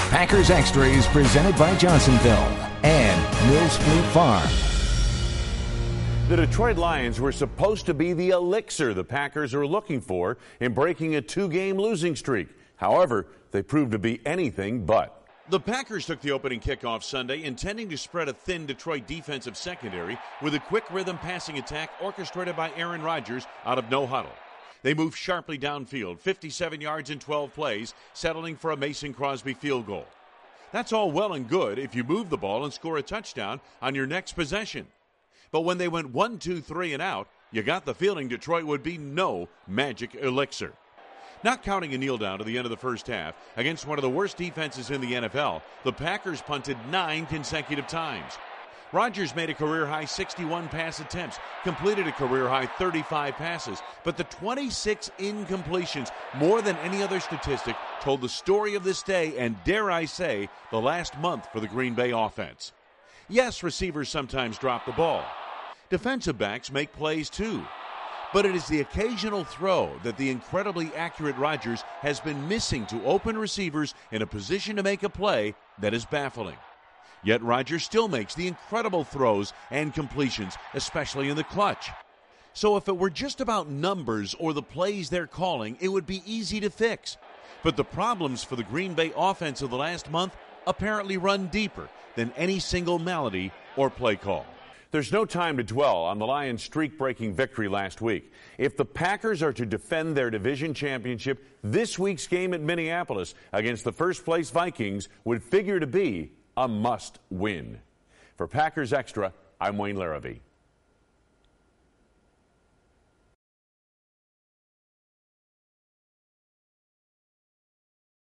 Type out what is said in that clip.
Packers Extra is presented by Johnsonville and Mills Fleet Farm. The Detroit Lions were supposed to be the elixir the Packers are looking for in breaking a two-game losing streak. However, they proved to be anything but. The Packers took the opening kickoff Sunday, intending to spread a thin Detroit defensive secondary with a quick rhythm passing attack orchestrated by Aaron Rodgers out of no huddle. They moved sharply downfield, 57 yards in 12 plays, settling for a Mason Crosby field goal. That's all well and good if you move the ball and score a touchdown on your next possession. But when they went 1, 2, 3 and out, you got the feeling Detroit would be no magic elixir. Not counting a kneel down to the end of the first half, against one of the worst defenses in the NFL, the Packers punted 9 consecutive times. Rodgers made a career-high 61 pass attempts, completed a career-high 35 passes, but the 26 incompletions, more than any other statistic, told the story of this day and, dare I say, the last month for the Green Bay offense. Yes, receivers sometimes drop the ball. Defensive backs make plays too. But it is the occasional throw that the incredibly accurate Rodgers has been missing to open receivers in a position to make a play that is baffling. Yet Rodgers still makes the incredible throws and completions, especially in the clutch. So if it were just about numbers or the plays they're calling, it would be easy to fix. But the problems for the Green Bay offense of the last month apparently run deeper than any single melody or play call. There's no time to dwell on the Lions' streak-breaking victory last week. If the Packers are to defend their division championship, this week's game at Minneapolis against the first-place Vikings would figure to be a must-win. For Packers Extra, I'm Wayne Larrivee.